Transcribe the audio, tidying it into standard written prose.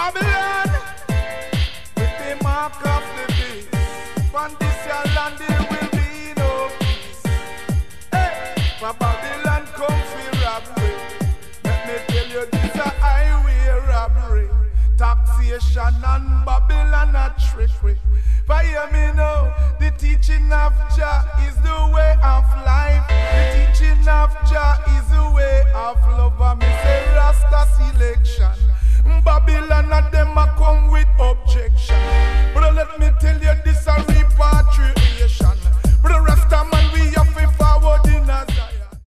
Babylon, with the mark of the beast. On this your land there will be no peace. Hey, for Babylon come for robbery. Let me tell you this a highway robbery. Taxation and Babylon a trickery. For hear me now, the teaching of Jah is the